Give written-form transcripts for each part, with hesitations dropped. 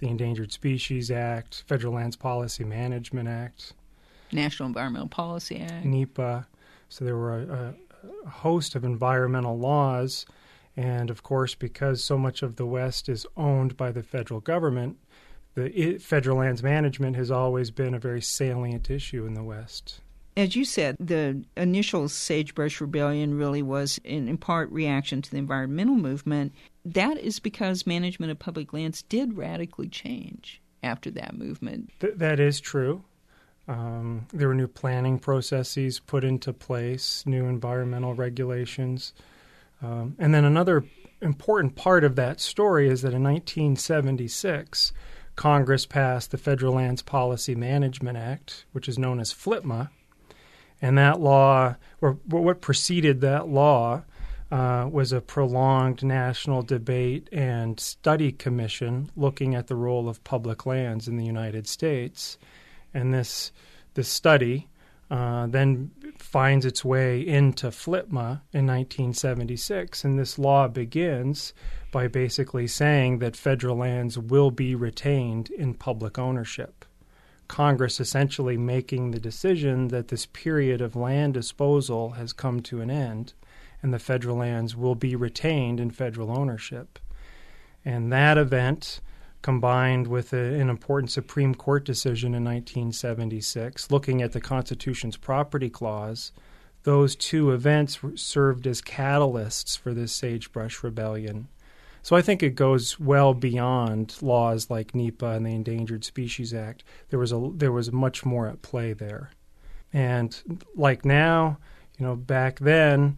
the Endangered Species Act, Federal Lands Policy Management Act, National Environmental Policy Act, NEPA. So there were a host of environmental laws. And, of course, because so much of the West is owned by the federal government, the federal lands management has always been a very salient issue in the West. As you said, the initial Sagebrush Rebellion really was in part reaction to the environmental movement. That is because management of public lands did radically change after that movement. That is true. There were new planning processes put into place, new environmental regulations. And then another important part of that story is that in 1976, Congress passed the Federal Lands Policy Management Act, which is known as FLPMA. And that law, or what preceded that law, was a prolonged national debate and study commission looking at the role of public lands in the United States. And this study then finds its way into FLPMA in 1976, and this law begins by basically saying that federal lands will be retained in public ownership. Congress essentially making the decision that this period of land disposal has come to an end, and the federal lands will be retained in federal ownership. And that event, combined with an important Supreme Court decision in 1976, looking at the Constitution's property clause, those two events served as catalysts for this Sagebrush Rebellion. So I think it goes well beyond laws like NEPA and the Endangered Species Act. There was much more at play there. And like now, back then,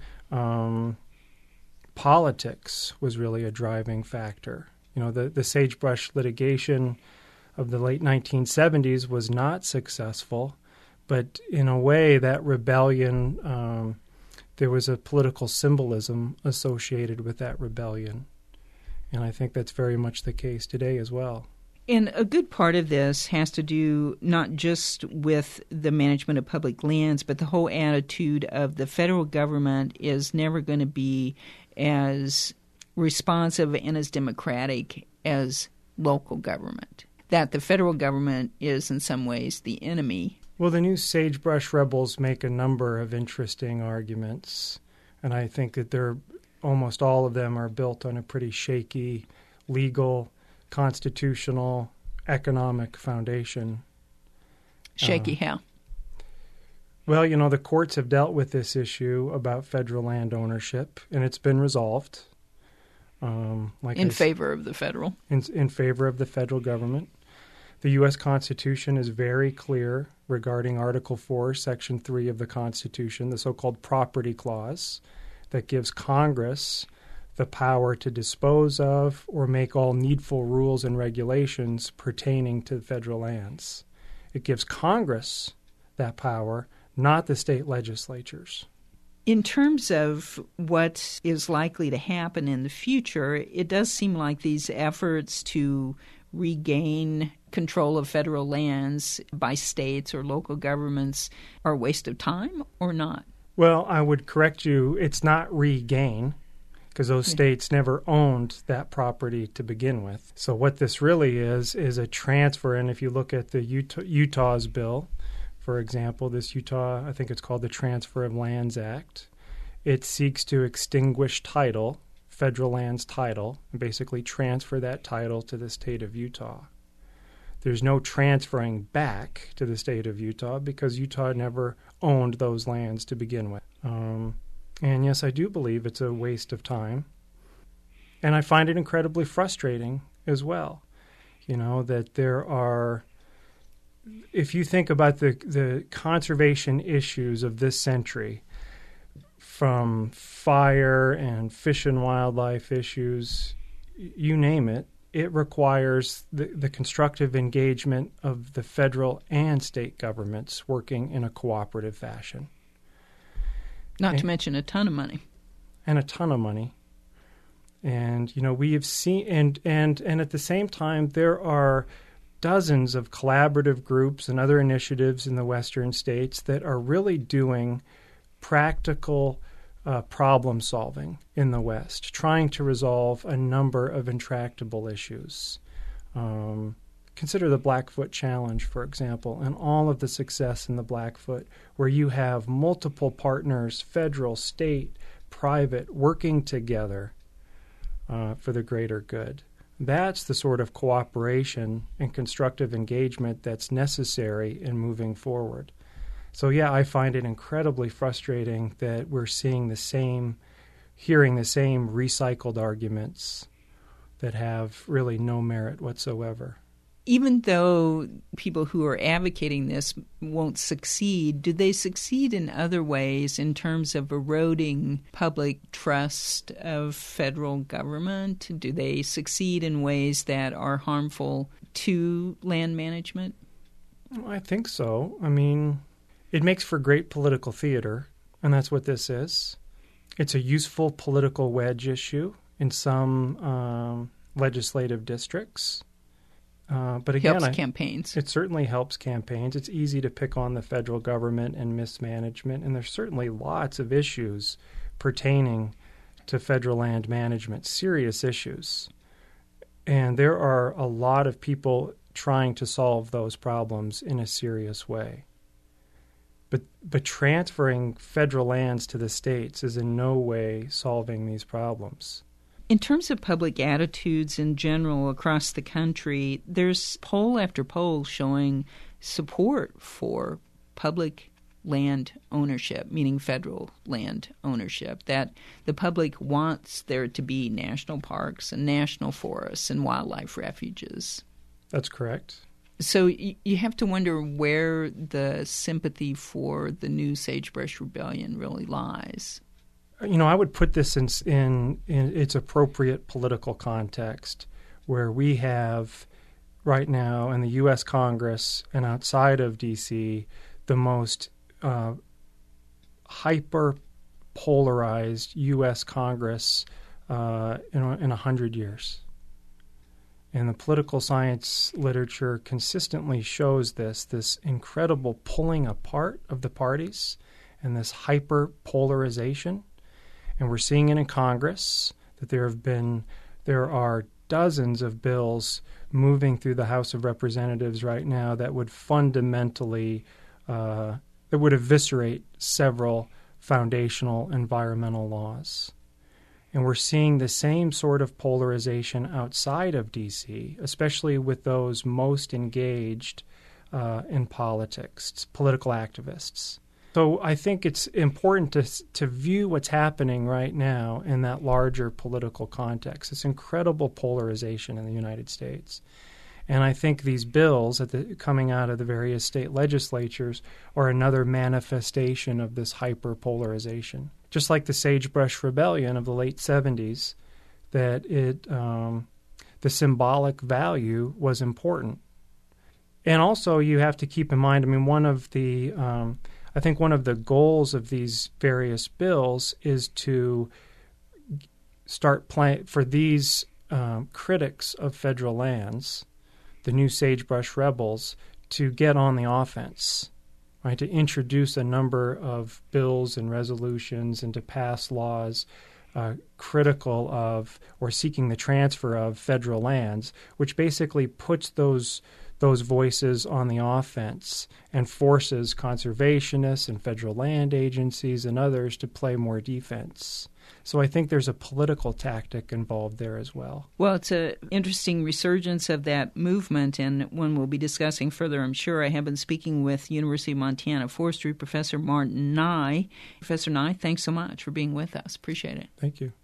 politics was really a driving factor. The sagebrush litigation of the late 1970s was not successful, but in a way that rebellion, there was a political symbolism associated with that rebellion. And I think that's very much the case today as well. And a good part of this has to do not just with the management of public lands, but the whole attitude of the federal government is never going to be as responsive and as democratic as local government. That the federal government is in some ways the enemy. Well, the new sagebrush rebels make a number of interesting arguments, and I think that almost all of them are built on a pretty shaky legal, constitutional, economic foundation. Shaky how? Well, the courts have dealt with this issue about federal land ownership, and it's been resolved. In favor of the federal? In favor of the federal government. The U.S. Constitution is very clear regarding Article 4, Section 3 of the Constitution, the so-called Property Clause, that gives Congress the power to dispose of or make all needful rules and regulations pertaining to federal lands. It gives Congress that power, not the state legislatures. In terms of what is likely to happen in the future, it does seem like these efforts to regain control of federal lands by states or local governments are a waste of time or not? Well, I would correct you. It's not regain, because those states never owned that property to begin with. So what this really is a transfer. And if you look at the Utah's bill, for example, this Utah, I think it's called the Transfer of Lands Act, it seeks to extinguish title, federal lands title, and basically transfer that title to the state of Utah. There's no transferring back to the state of Utah because Utah never owned those lands to begin with. And yes, I do believe it's a waste of time. And I find it incredibly frustrating as well, that there are, if you think about the conservation issues of this century, from fire and fish and wildlife issues, you name it, it requires the constructive engagement of the federal and state governments working in a cooperative fashion. Not to mention a ton of money. And a ton of money. And, we have seen, and at the same time, there are dozens of collaborative groups and other initiatives in the western states that are really doing practical problem solving in the West, trying to resolve a number of intractable issues. Consider the Blackfoot Challenge, for example, and all of the success in the Blackfoot, where you have multiple partners, federal, state, private, working together for the greater good. That's the sort of cooperation and constructive engagement that's necessary in moving forward. So, yeah, I find it incredibly frustrating that we're hearing the same recycled arguments that have really no merit whatsoever. Even though people who are advocating this won't succeed, do they succeed in other ways in terms of eroding public trust of federal government? Do they succeed in ways that are harmful to land management? I think so. I mean, it makes for great political theater, and that's what this is. It's a useful political wedge issue in some legislative districts. But again, helps campaigns. It certainly helps campaigns. It's easy to pick on the federal government and mismanagement, and there's certainly lots of issues pertaining to federal land management, serious issues. And there are a lot of people trying to solve those problems in a serious way. But transferring federal lands to the states is in no way solving these problems. In terms of public attitudes in general across the country, there's poll after poll showing support for public land ownership, meaning federal land ownership, that the public wants there to be national parks and national forests and wildlife refuges. That's correct. So you have to wonder where the sympathy for the new Sagebrush Rebellion really lies. I would put this in its appropriate political context, where we have right now in the U.S. Congress and outside of D.C. the most hyper-polarized U.S. Congress in 100 years. And the political science literature consistently shows this incredible pulling apart of the parties and this hyper-polarization. And we're seeing it in Congress, that there are dozens of bills moving through the House of Representatives right now that would fundamentally, that would eviscerate several foundational environmental laws. And we're seeing the same sort of polarization outside of D.C., especially with those most engaged in politics, political activists. So I think it's important to view what's happening right now in that larger political context, this incredible polarization in the United States. And I think these bills coming out of the various state legislatures are another manifestation of this hyper-polarization. Just like the Sagebrush Rebellion of the late 70s, that the symbolic value was important. And also you have to keep in mind, one of the goals of these various bills is to start for these critics of federal lands, the new Sagebrush rebels, to get on the offense, right? To introduce a number of bills and resolutions and to pass laws critical of or seeking the transfer of federal lands, which basically puts those voices on the offense and forces conservationists and federal land agencies and others to play more defense. So I think there's a political tactic involved there as well. Well, it's an interesting resurgence of that movement, and one we'll be discussing further, I'm sure. I have been speaking with University of Montana Forestry Professor Martin Nye. Professor Nye, thanks so much for being with us. Appreciate it. Thank you.